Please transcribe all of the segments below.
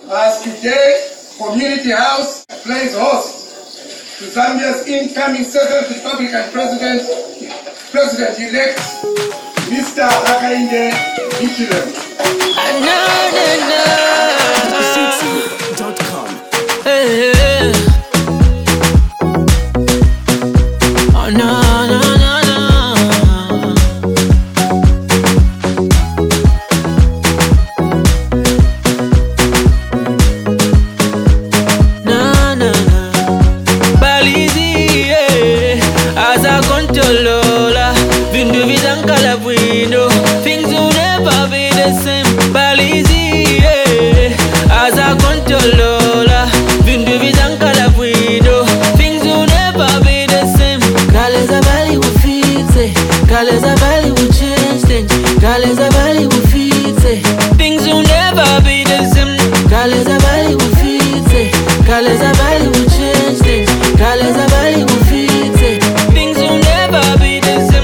As today, Community House plays host to Zambia's incoming Second Republican President-elect, Mr. Hakainde Hichilema. Things will never be the same. Balizi, as I control, Vindu Vidankala Puido. Things will never be the same. Kaleza Valley will fix it. Kaleza Valley will change things. Kaleza Valley will fix it. Things will never be the same. Kaleza Valley will fix it. Kaleza Valley will change things. Kaleza Valley will fix it. Things will never be the same.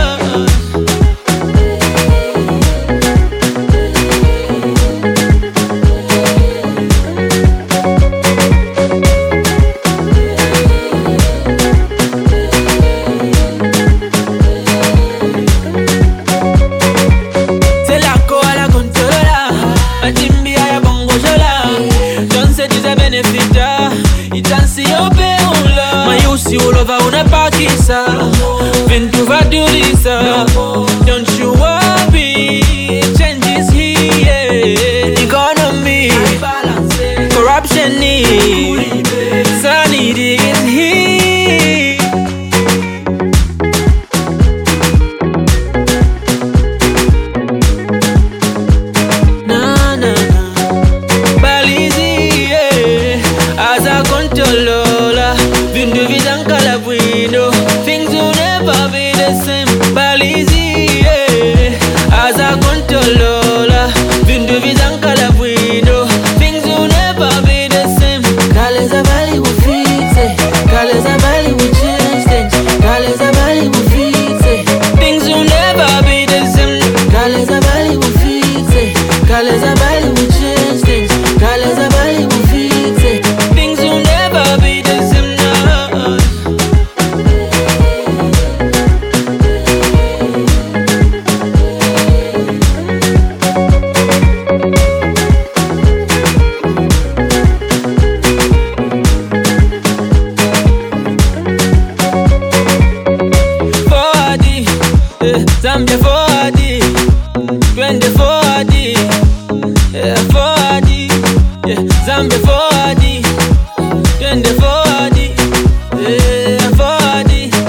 All over una pakisa, Vindu vadurisa. Don't you worry, change is here. Economy, corruption is, sanity is here. Na na na, Balizi, as I control. Vindu Vidankala Puido. Things will never be the same. Balizi, as I control. Vindu Vidankala Puido. Things will never be the same. Kaleza Valley will fix it. Kaleza Valley will change things. Kaleza Valley will fix it. Things will never be the same. Kaleza Valley will fix it. Kaleza Valley will change things. Kaleza Valley will fix it. Things will never be the same. Zambia 4D, 24D, 4D, Zambia 4D, 24D, 4D.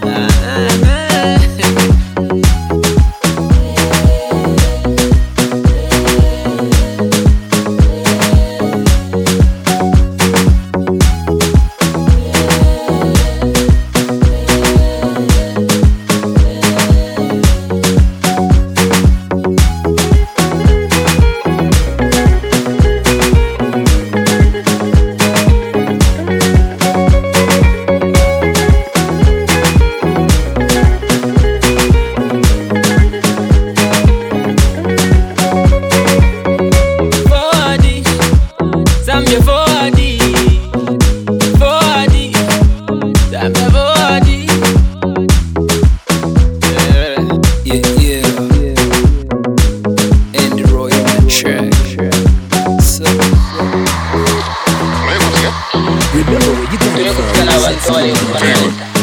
Zambia 4D, 4D, Zambia 4D. Yeah. And Roy on the track. So, remember where you got it from.